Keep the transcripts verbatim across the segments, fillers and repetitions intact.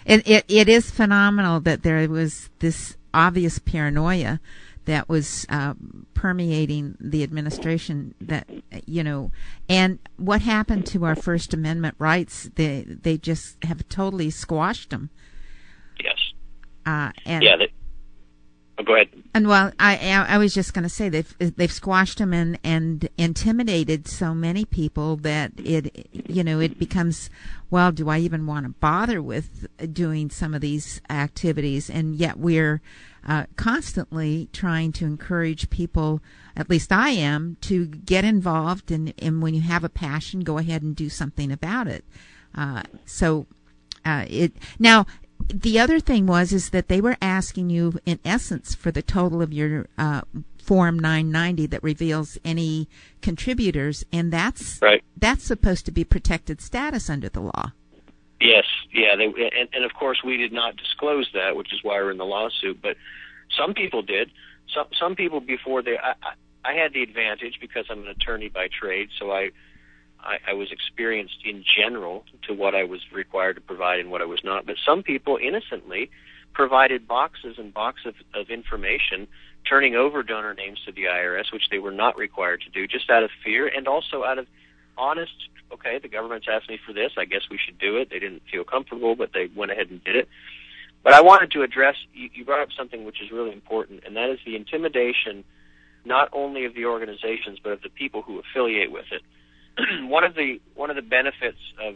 It, it it is phenomenal that there was this obvious paranoia that was uh, permeating the administration. That you know, and what happened to our First Amendment rights? They they just have totally squashed them. Yes. Uh, and yeah. They, oh, go ahead. And well, I I was just going to say they've they've squashed them and, and intimidated so many people that it you know it becomes, well, do I even want to bother with doing some of these activities? And yet we're uh, constantly trying to encourage people, at least I am, to get involved. And, and when you have a passion, go ahead and do something about it. Uh, so uh, it now. The other thing was is that they were asking you, in essence, for the total of your uh, Form nine ninety that reveals any contributors, and that's right. That's supposed to be protected status under the law. Yes, yeah, they, and, and of course we did not disclose that, which is why we're in the lawsuit. But some people did. Some some people before they, I, I, I had the advantage because I'm an attorney by trade, so I. I, I was experienced in general to what I was required to provide and what I was not. But some people innocently provided boxes and boxes of, of information, turning over donor names to the I R S, which they were not required to do, just out of fear and also out of honest, okay, the government's asked me for this, I guess we should do it. They didn't feel comfortable, but they went ahead and did it. But I wanted to address, you, you brought up something which is really important, and that is the intimidation not only of the organizations but of the people who affiliate with it. One of the one of the benefits of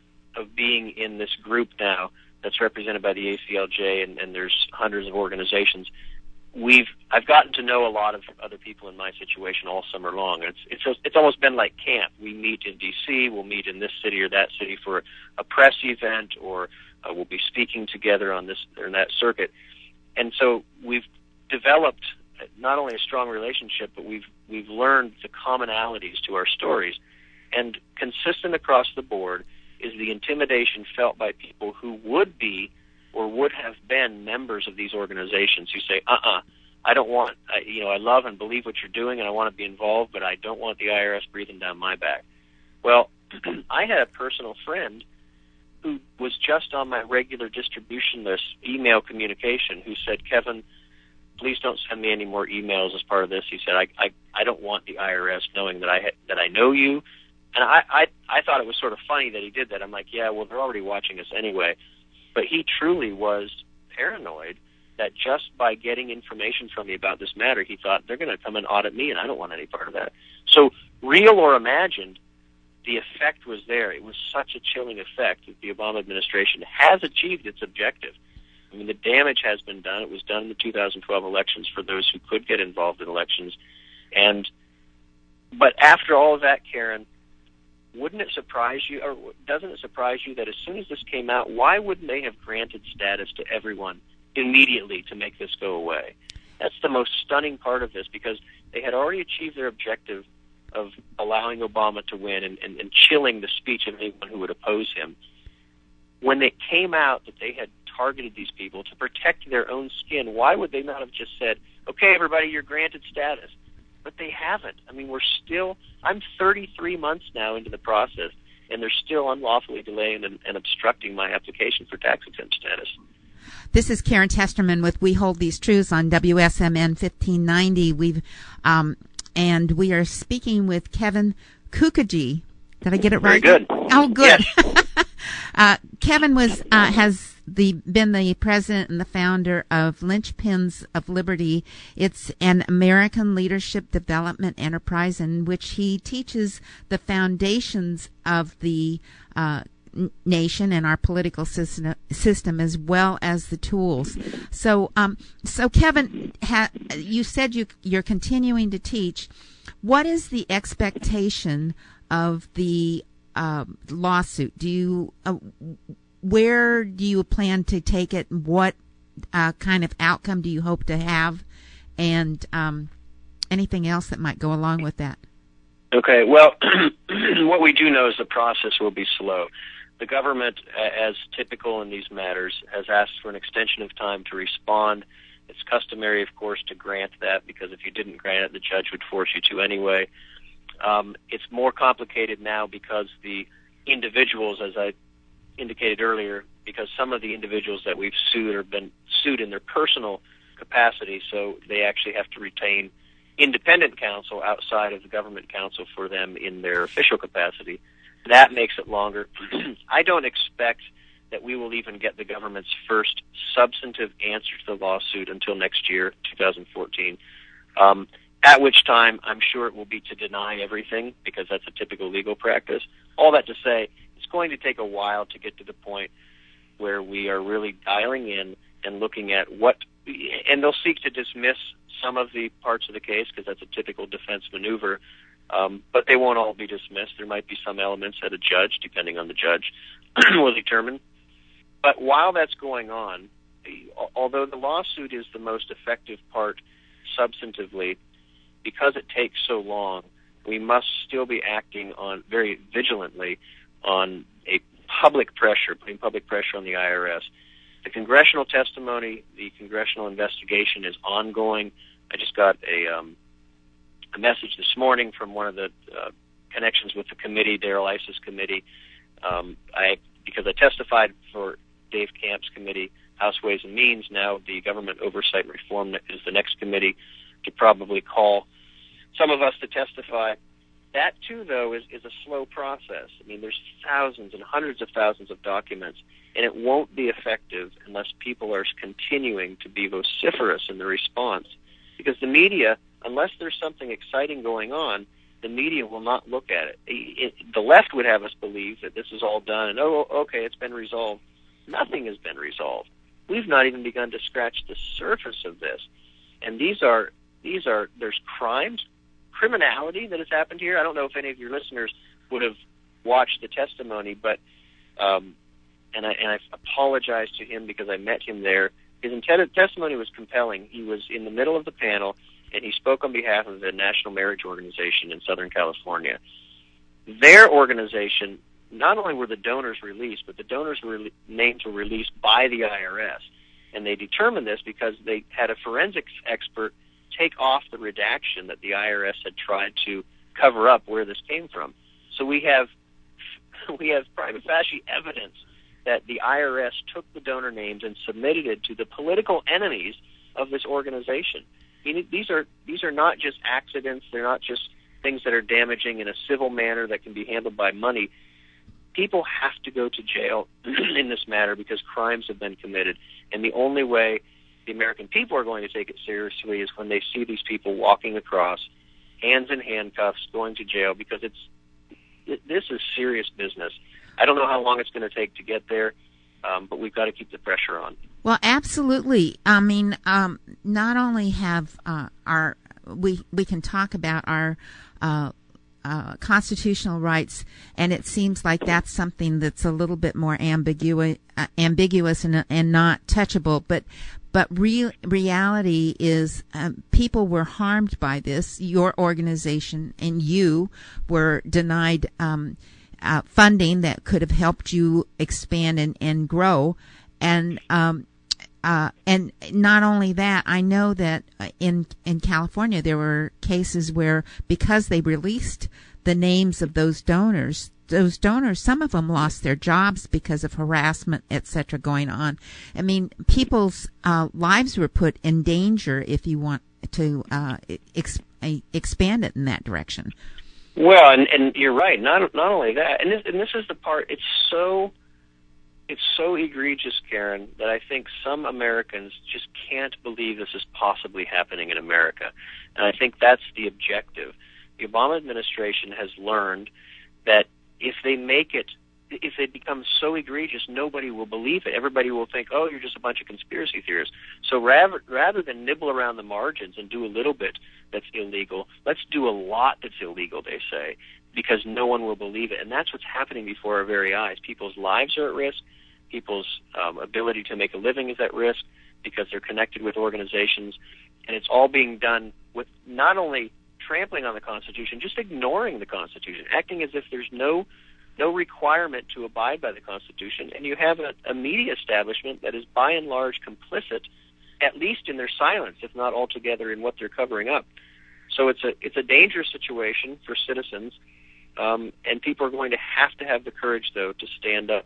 of being in this group now that's represented by the A C L J, and, and there's hundreds of organizations, we've I've gotten to know a lot of other people in my situation all summer long. It's it's just, it's almost been like camp. We meet in D C, we'll meet in this city or that city for a press event, or uh, we'll be speaking together on this or that circuit. And so we've developed not only a strong relationship, but we've we've learned the commonalities to our stories. And consistent across the board is the intimidation felt by people who would be or would have been members of these organizations who say, uh-uh, I don't want, I, you know, I love and believe what you're doing and I want to be involved, but I don't want the I R S breathing down my back. Well, I had a personal friend who was just on my regular distribution list, email communication, who said, Kevin, please don't send me any more emails as part of this. He said, I, I, I don't want the I R S knowing that I ha- that I know you. And I, I, I thought it was sort of funny that he did that. I'm like, yeah, well, they're already watching us anyway. But he truly was paranoid that just by getting information from me about this matter, he thought they're going to come and audit me, and I don't want any part of that. So real or imagined, the effect was there. It was such a chilling effect that the Obama administration has achieved its objective. I mean, the damage has been done. It was done in the two thousand twelve elections for those who could get involved in elections. And but after all of that, Karen, wouldn't it surprise you, or doesn't it surprise you that as soon as this came out, why wouldn't they have granted status to everyone immediately to make this go away? That's the most stunning part of this, because they had already achieved their objective of allowing Obama to win and, and, and chilling the speech of anyone who would oppose him. When it came out that they had targeted these people to protect their own skin, why would they not have just said, okay, everybody, you're granted status? But they haven't. I mean, we're still, I'm thirty-three months now into the process, and they're still unlawfully delaying and, and obstructing my application for tax exempt status. This is Karen Testerman with We Hold These Truths on W S M N fifteen ninety. We've, um, and we are speaking with Kevin Kookogey. Did I get it right? Very good. Oh, good. Yes. uh, Kevin was uh, has the been the president and the founder of Linchpins of Liberty. It's an American leadership development enterprise in which he teaches the foundations of the uh, nation and our political system, system, as well as the tools. So, um, so Kevin, ha, you said you you're continuing to teach. What is the expectation of the uh, lawsuit? Do you uh, where do you plan to take it? What uh, kind of outcome do you hope to have? And um, anything else that might go along with that? Okay, well, what we do know is the process will be slow. The government, as typical in these matters, has asked for an extension of time to respond. It's customary, of course, to grant that, because if you didn't grant it, the judge would force you to anyway. Um, it's more complicated now because the individuals, as I indicated earlier, because some of the individuals that we've sued have been sued in their personal capacity, so they actually have to retain independent counsel outside of the government counsel for them in their official capacity. That makes it longer. I don't expect that we will even get the government's first substantive answer to the lawsuit until next year, two thousand fourteen, um, at which time I'm sure it will be to deny everything, because that's a typical legal practice. All that to say, it's going to take a while to get to the point where we are really dialing in and looking at what, and they'll seek to dismiss some of the parts of the case, because that's a typical defense maneuver, um, but they won't all be dismissed. There might be some elements that a judge, depending on the judge, will determine. But while that's going on, although the lawsuit is the most effective part substantively, because it takes so long, we must still be acting on very vigilantly on a public pressure, putting public pressure on the I R S. The congressional testimony, the congressional investigation is ongoing. I just got a, um, a message this morning from one of the uh, connections with the committee, Darrell Iss's committee. Um, I because I testified for Dave Camp's committee, House Ways and Means. Now the Government Oversight and Reform is the next committee to probably call some of us to testify. That, too, though, is, is a slow process. I mean, there's thousands and hundreds of thousands of documents, and it won't be effective unless people are continuing to be vociferous in the response. Because the media, unless there's something exciting going on, the media will not look at it. it. The left would have us believe that this is all done, and, oh, okay, it's been resolved. Nothing has been resolved. We've not even begun to scratch the surface of this. And these are, these are, there's crimes, criminality that has happened here. I don't know if any of your listeners would have watched the testimony, but, um, and I, and I apologize to him because I met him there. His intended testimony was compelling. He was in the middle of the panel, and he spoke on behalf of the National Marriage Organization in Southern California. Their organization, not only were the donors released, but the donors' re- names were released by the I R S. And they determined this because they had a forensics expert take off the redaction that the I R S had tried to cover up where this came from. So we have we have prima facie evidence that the I R S took the donor names and submitted it to the political enemies of this organization. I mean, these are these are not just accidents. They're not just things that are damaging in a civil manner that can be handled by money. People have to go to jail in this matter because crimes have been committed. And the only way the American people are going to take it seriously is when they see these people walking across, hands in handcuffs, going to jail, because it's it, this is serious business. I don't know how long it's going to take to get there, um, but we've got to keep the pressure on. Well, absolutely. I mean, um, not only have uh, our we we can talk about our uh, uh, constitutional rights, and it seems like that's something that's a little bit more ambiguous, uh, ambiguous and and not touchable. But but real reality is, um, people were harmed by this. Your organization and you were denied um, uh, funding that could have helped you expand and, and grow, and um, Uh, and not only that, I know that in in California there were cases where, because they released the names of those donors, those donors, some of them lost their jobs because of harassment, et cetera, going on. I mean, people's uh, lives were put in danger, if you want to uh, ex- expand it in that direction. Well, and, and you're right. Not not only that, and this, and this is the part. It's so. It's so egregious, Karen, that I think some Americans just can't believe this is possibly happening in America. And I think that's the objective. The Obama administration has learned that if they make it, if it becomes so egregious, nobody will believe it. Everybody will think, oh, you're just a bunch of conspiracy theorists. So rather, rather than nibble around the margins and do a little bit that's illegal, let's do a lot that's illegal, they say, because no one will believe it. And that's what's happening before our very eyes. People's lives are at risk. People's um, ability to make a living is at risk because they're connected with organizations. And it's all being done with not only trampling on the Constitution, just ignoring the Constitution, acting as if there's no no requirement to abide by the Constitution. And you have a, a media establishment that is by and large complicit, at least in their silence, if not altogether in what they're covering up. So it's a it's a dangerous situation for citizens, um, and people are going to have to have the courage, though, to stand up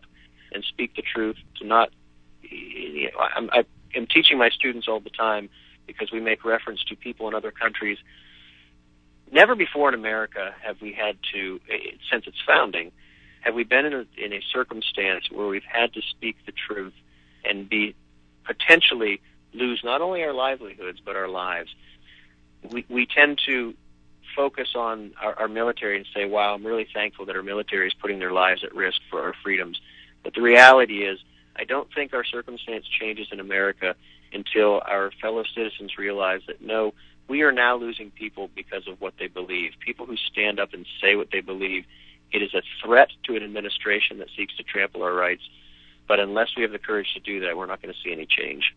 and speak the truth, to not, you know, I'm, I am teaching my students all the time, because we make reference to people in other countries. Never before in America have we had to, since its founding, have we been in a, in a circumstance where we've had to speak the truth and be potentially lose not only our livelihoods but our lives. We, we tend to focus on our, our military and say, wow, I'm really thankful that our military is putting their lives at risk for our freedoms. But the reality is, I don't think our circumstance changes in America until our fellow citizens realize that, no, we are now losing people because of what they believe. People who stand up and say what they believe. It is a threat to an administration that seeks to trample our rights. But unless we have the courage to do that, we're not going to see any change.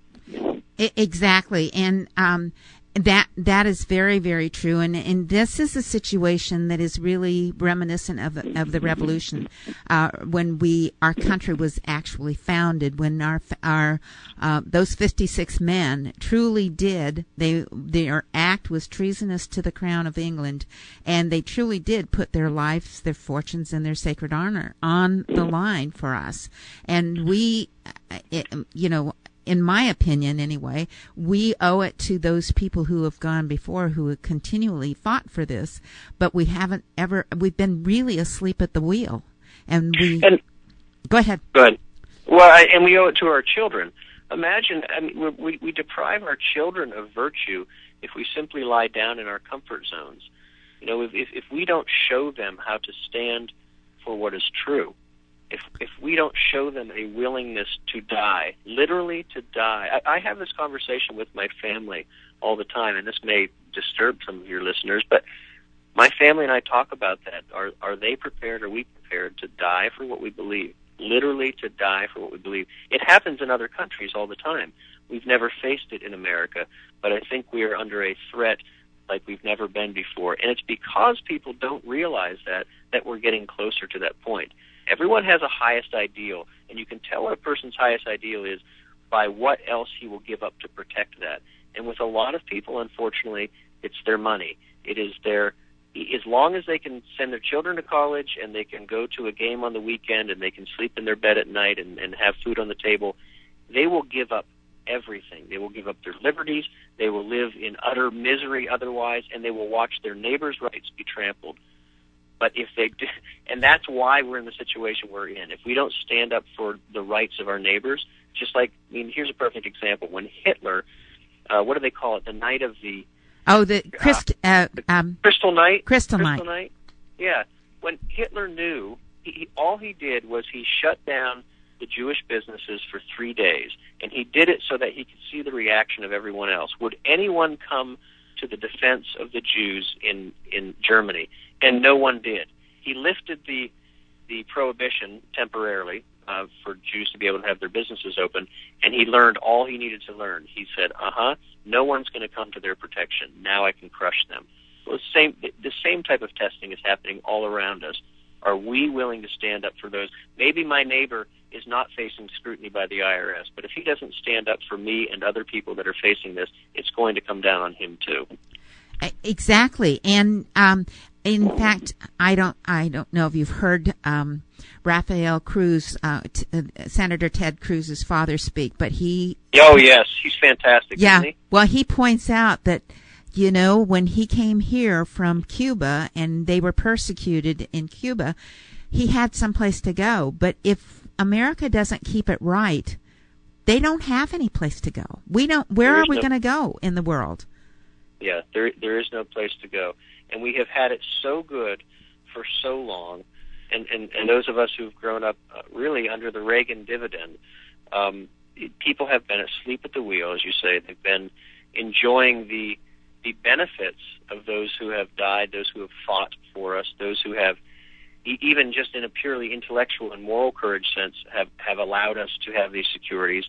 Exactly. And um, that that is very, very true. And, and this is a situation that is really reminiscent of of the revolution, uh, when we our country was actually founded. When our our uh, those fifty-six men truly did, they their act was treasonous to the crown of England, and they truly did put their lives, their fortunes, and their sacred honor on the line for us. And we, it, you know. In my opinion, anyway, we owe it to those people who have gone before, who have continually fought for this, but we haven't ever, we've been really asleep at the wheel. And we, and, go ahead. Go ahead. Well, I, and we owe it to our children. Imagine, I mean, we, we deprive our children of virtue if we simply lie down in our comfort zones. You know, if, if, if we don't show them how to stand for what is true, If if we don't show them a willingness to die, literally to die. I, I have this conversation with my family all the time, and this may disturb some of your listeners, but my family and I talk about that. Are are they prepared, are we prepared to die for what we believe? Literally to die for what we believe. It happens in other countries all the time. We've never faced it in America, but I think we are under a threat like we've never been before. And it's because people don't realize that, that we're getting closer to that point. Everyone has a highest ideal, and you can tell what a person's highest ideal is by what else he will give up to protect that. And with a lot of people, unfortunately, it's their money. It is their, as long as they can send their children to college and they can go to a game on the weekend and they can sleep in their bed at night and, and have food on the table, they will give up everything. They will give up their liberties. They will live in utter misery otherwise, and they will watch their neighbors' rights be trampled. But if they do, and that's why we're in the situation we're in. If we don't stand up for the rights of our neighbors, just like, I mean, here's a perfect example. When Hitler, uh, what do they call it? The night of the... Oh, the, Christ, uh, the um, Crystal Night? Crystal, Crystal Night. Night? Yeah. When Hitler knew, he, he, all he did was he shut down the Jewish businesses for three days. And he did it so that he could see the reaction of everyone else. Would anyone come to the defense of the Jews in, in Germany? And no one did. He lifted the the prohibition temporarily uh, for Jews to be able to have their businesses open, and he learned all he needed to learn. He said, uh-huh, no one's going to come to their protection. Now I can crush them. Well, the same, the same type of testing is happening all around us. Are we willing to stand up for those? Maybe my neighbor is not facing scrutiny by the I R S, but if he doesn't stand up for me and other people that are facing this, it's going to come down on him too. Exactly. And um, in fact, I don't I don't know if you've heard um, Rafael Cruz, uh, t- uh, Senator Ted Cruz's father speak, but he... Oh, yes. He's fantastic, yeah, isn't he? Well, he points out that, you know, when he came here from Cuba and they were persecuted in Cuba, he had someplace to go. But if America doesn't keep it right, they don't have any place to go. We don't. Where are we no, going to go in the world? Yeah, there there is no place to go. And we have had it so good for so long. And, and, and those of us who've grown up uh, really under the Reagan dividend, um, people have been asleep at the wheel, as you say. They've been enjoying the the benefits of those who have died, those who have fought for us, those who have, e- even just in a purely intellectual and moral courage sense, have, have allowed us to have these securities.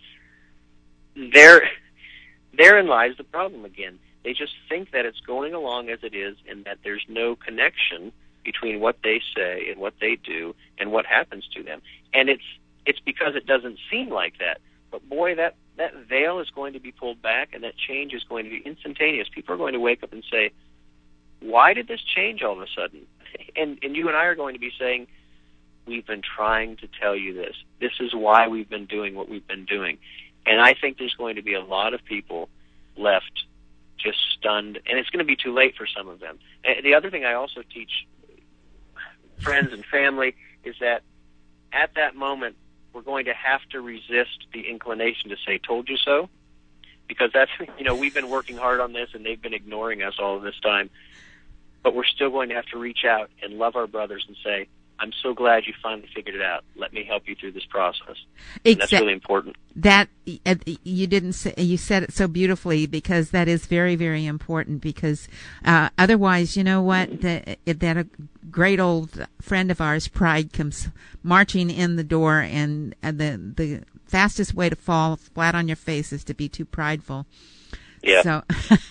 There, therein lies the problem again. They just think that it's going along as it is and that there's no connection between what they say and what they do and what happens to them. And it's it's because it doesn't seem like that. But boy, that, that veil is going to be pulled back and that change is going to be instantaneous. People are going to wake up and say, why did this change all of a sudden? And and you and I are going to be saying, we've been trying to tell you this. This is why we've been doing what we've been doing. And I think there's going to be a lot of people left just stunned, and it's going to be too late for some of them. And the other thing I also teach friends and family is that at that moment, we're going to have to resist the inclination to say, told you so, because that's, you know, we've been working hard on this, and they've been ignoring us all of this time. But we're still going to have to reach out and love our brothers and say, I'm so glad you finally figured it out. Let me help you through this process. And that's really important. That you didn't say, you said it so beautifully, because that is very, very important. Because uh, otherwise, you know what, the, that a great old friend of ours, pride, comes marching in the door, and uh, the the fastest way to fall flat on your face is to be too prideful. Yeah. So,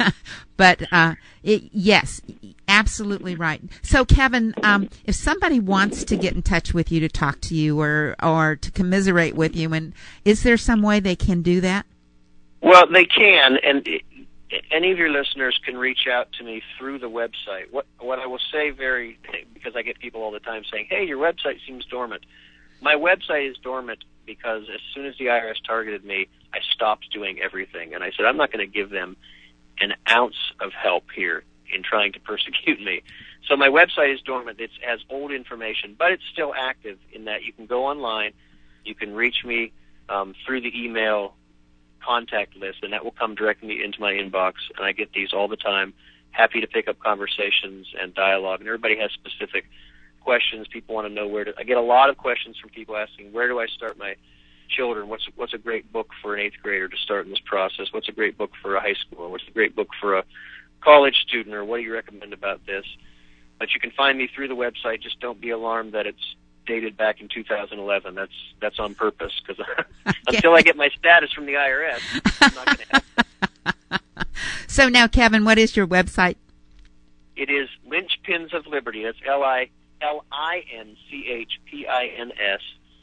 but uh, it, yes, absolutely right. So, Kevin, um, if somebody wants to get in touch with you to talk to you or or to commiserate with you, and is there some way they can do that? Well, they can, and it, any of your listeners can reach out to me through the website. What what I will say, very because I get people all the time saying, "Hey, your website seems dormant." My website is dormant because as soon as the I R S targeted me, I stopped doing everything. And I said, I'm not going to give them an ounce of help here in trying to persecute me. So my website is dormant. It has old information, but it's still active in that you can go online, you can reach me um, through the email contact list, and that will come directly into my inbox, and I get these all the time. Happy to pick up conversations and dialogue, and everybody has specific questions. People want to know where to. I get a lot of questions from people asking, where do I start my children? What's what's a great book for an eighth grader to start in this process? What's a great book for a high schooler? What's a great book for a college student? Or what do you recommend about this? But you can find me through the website. Just don't be alarmed that it's dated back in two thousand eleven. That's that's on purpose, because until I get my status from the I R S, I'm not going to have it. So now, Kevin, what is your website? It is Linchpins of Liberty. That's L I L I N C H P I N S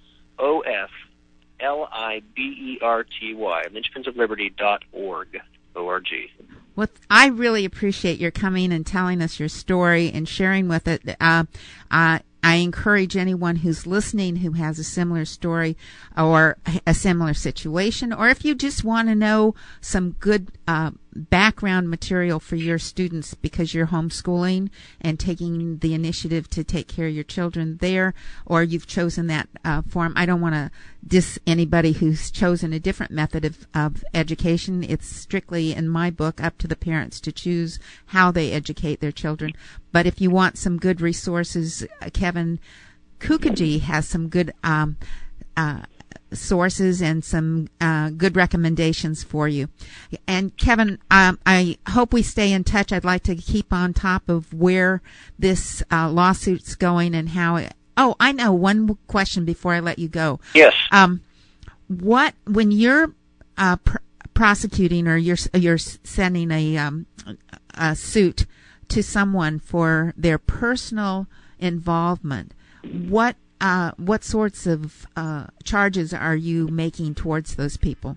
O F L I B E R T Y, linchpins of liberty dot org, O R G. Well, I really appreciate your coming and telling us your story and sharing with it. Uh, uh, I encourage anyone who's listening who has a similar story or a similar situation, or if you just want to know some good uh, background material for your students because you're homeschooling and taking the initiative to take care of your children there, or you've chosen that uh, form. I don't want to diss anybody who's chosen a different method of, of education. It's strictly, in my book, up to the parents to choose how they educate their children. But if you want some good resources, Kevin Kookogey has some good um, uh, sources and some uh, good recommendations for you. And Kevin, um, I hope we stay in touch. I'd like to keep on top of where this uh, lawsuit's going and how it. Oh, I know one question before I let you go. Yes. Um, what when you're uh, pr- prosecuting or you're you're sending a um, a suit to someone for their personal involvement, what uh, what sorts of uh, charges are you making towards those people?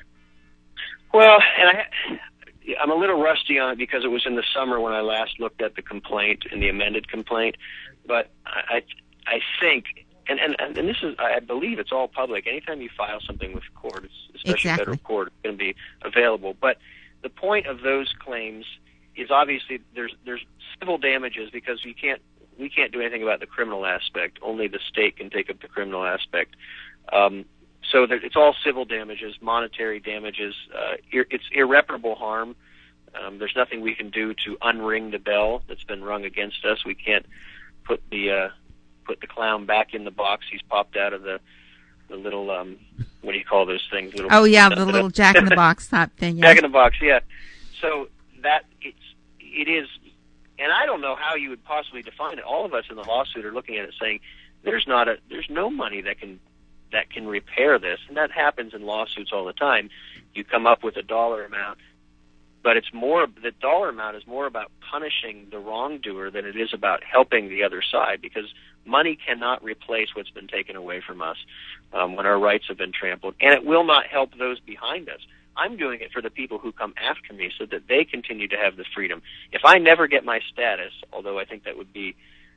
Well, and I, I'm a little rusty on it because it was in the summer when I last looked at the complaint and the amended complaint. But I, I think, and, and, and this is, I believe it's all public. Anytime you file something with court, especially exactly. federal court, it's going to be available. But the point of those claims is obviously there's there's civil damages because you can't we can't do anything about the criminal aspect. Only the state can take up the criminal aspect. Um, so there, it's all civil damages, monetary damages. Uh, ir- it's irreparable harm. Um, there's nothing we can do to unring the bell that's been rung against us. We can't put the uh, put the clown back in the box. He's popped out of the the little um, what do you call those things? Little, oh yeah, the little Jack in the Box type thing. Yeah. Jack in the Box, yeah. So that it's it is, and I don't know how you would possibly define it. All of us in the lawsuit are looking at it saying there's not a there's no money that can that can repair this, and that happens in lawsuits all the time. You come up with a dollar amount, but it's more the dollar amount is more about punishing the wrongdoer than it is about helping the other side, because money cannot replace what's been taken away from us um, when our rights have been trampled, and it will not help those behind us. I'm doing it for the people who come after me so that they continue to have the freedom. If I never get my status, although I think that would be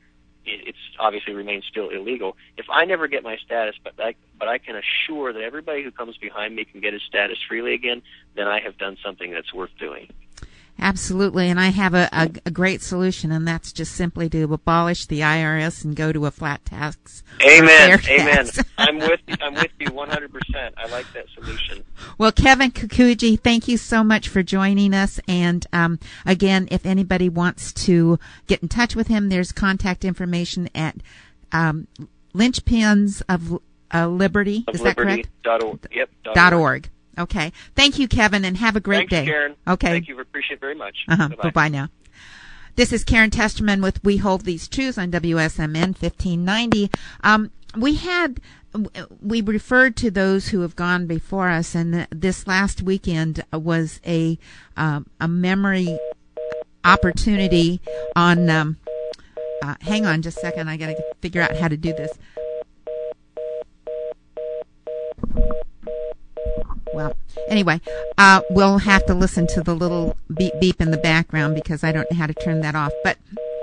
it, it's obviously remains still illegal. If I never get my status, but I, but I can assure that everybody who comes behind me can get his status freely again, then I have done something that's worth doing. Absolutely, and I have a, a, a great solution, and that's just simply to abolish the I R S and go to a flat tax. Amen. Amen. I'm with you. I'm with you one hundred percent. I like that solution. Well, Kevin Kikuchi, thank you so much for joining us. And um, again, if anybody wants to get in touch with him, there's contact information at um, Linchpins of uh, Liberty. Of Is Liberty. that correct? Dot org. Yep. Dot, dot org. org. Okay. Thank you, Kevin, and have a great Thanks, day. Karen. Okay. Thank you. Appreciate it very much. Uh-huh. Bye-bye. Bye-bye now. This is Karen Testerman with We Hold These Truths on W S M N fifteen ninety. Um, we had, we referred to those who have gone before us, and this last weekend was a, um, a memory opportunity on, um, uh, hang on just a second. I got to figure out how to do this. Well, anyway, uh, we'll have to listen to the little beep beep in the background because I don't know how to turn that off. But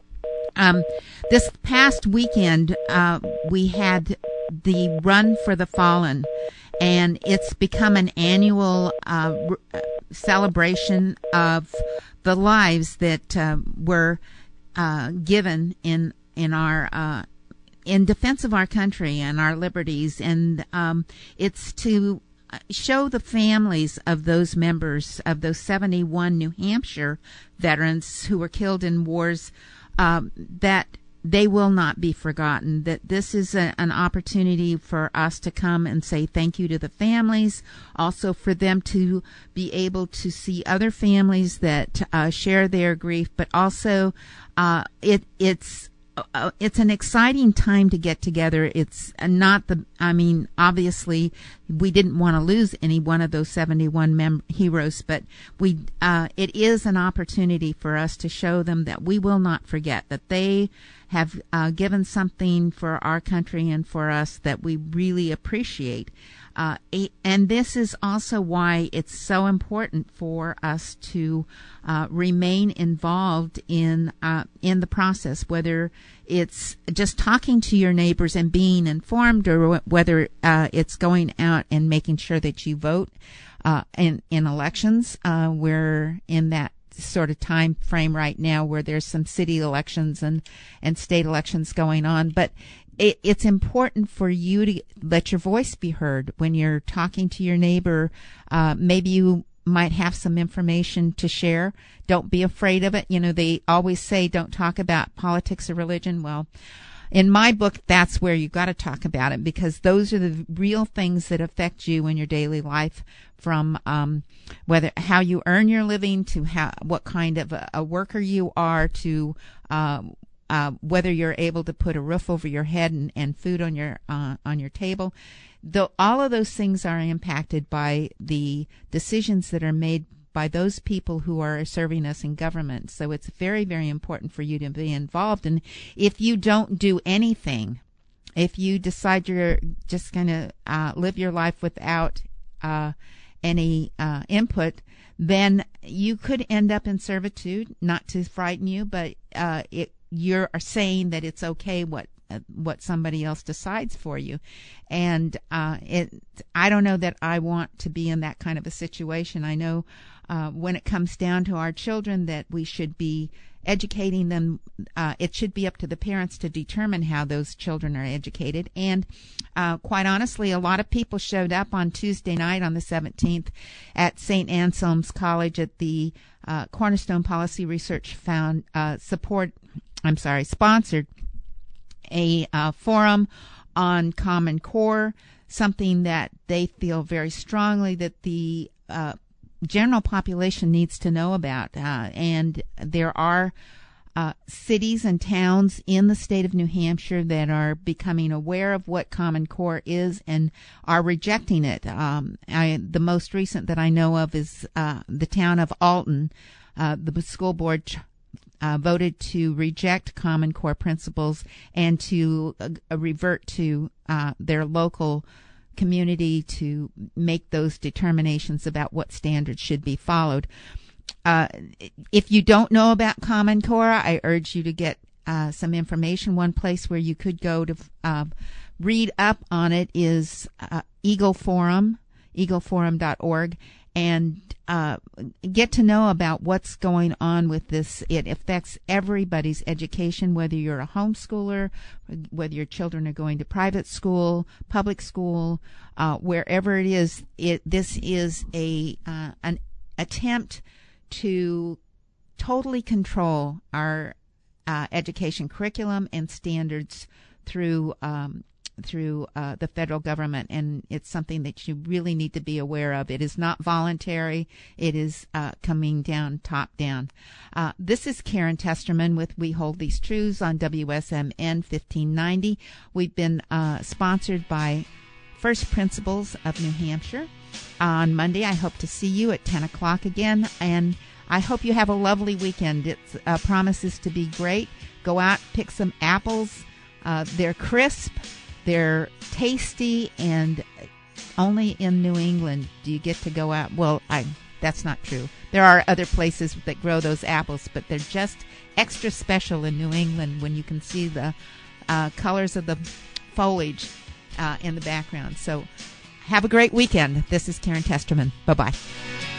um, this past weekend, uh, we had the Run for the Fallen, and it's become an annual uh, r- celebration of the lives that uh, were uh, given in in our uh, in defense of our country and our liberties, and um, it's to show the families of those members of those seventy-one New Hampshire veterans who were killed in wars um, that they will not be forgotten, that this is a, an opportunity for us to come and say thank you to the families, also for them to be able to see other families that uh, share their grief, but also uh, it it's Uh, it's an exciting time to get together. It's not the, I mean, obviously we didn't want to lose any one of those seventy-one mem- heroes, but we, uh, it is an opportunity for us to show them that we will not forget, that they have uh, given something for our country and for us that we really appreciate. Uh, and this is also why it's so important for us to uh, remain involved in uh, in the process, whether it's just talking to your neighbors and being informed, or whether uh, it's going out and making sure that you vote uh, in in elections. Uh, we're in that sort of time frame right now where there's some city elections and and state elections going on, but It, it's important for you to let your voice be heard when you're talking to your neighbor. Uh, maybe you might have some information to share. Don't be afraid of it. You know, they always say don't talk about politics or religion. Well, in my book, that's where you've got to talk about it, because those are the real things that affect you in your daily life, from um, whether how you earn your living to how what kind of a, a worker you are, to um, Uh, whether you're able to put a roof over your head and, and food on your uh, on your table. Though all of those things are impacted by the decisions that are made by those people who are serving us in government. So it's very, very important for you to be involved. And if you don't do anything, if you decide you're just going to uh, live your life without uh, any uh, input, then you could end up in servitude. Not to frighten you, but uh, it you're saying that it's okay what uh, what somebody else decides for you. And uh, it, I don't know that I want to be in that kind of a situation. I know uh, when it comes down to our children that we should be educating them. Uh, it should be up to the parents to determine how those children are educated. And uh, quite honestly, a lot of people showed up on Tuesday night on the seventeenth at Saint Anselm's College at the uh, Cornerstone Policy Research Found uh, support. I'm sorry, sponsored a uh, forum on Common Core, something that they feel very strongly that the uh, general population needs to know about. Uh, and there are uh, cities and towns in the state of New Hampshire that are becoming aware of what Common Core is and are rejecting it. Um, I, the most recent that I know of is uh, the town of Alton. Uh, the school board ch- Uh, voted to reject Common Core principles and to uh, revert to uh, their local community to make those determinations about what standards should be followed. Uh, if you don't know about Common Core, I urge you to get uh, some information. One place where you could go to uh, read up on it is uh, Eagle Forum, eagle forum dot org, and uh, get to know about what's going on with this. It affects everybody's education, whether you're a homeschooler, whether your children are going to private school, public school, uh, wherever it is. It this is a uh, an attempt to totally control our uh, education curriculum and standards through um, through uh, the federal government, and it's something that you really need to be aware of. It is not voluntary. It is uh, coming down, top down. Uh, this is Karen Testerman with We Hold These Truths on W S M N fifteen ninety. We've been uh, sponsored by First Principles of New Hampshire. On Monday, I hope to see you at ten o'clock again, and I hope you have a lovely weekend. It uh, promises to be great. Go out, pick some apples. Uh, they're crisp. They're tasty, and only in New England do you get to go out. Well, I that's not true. There are other places that grow those apples, but they're just extra special in New England when you can see the uh, colors of the foliage uh, in the background. So have a great weekend. This is Karen Testerman. Bye-bye.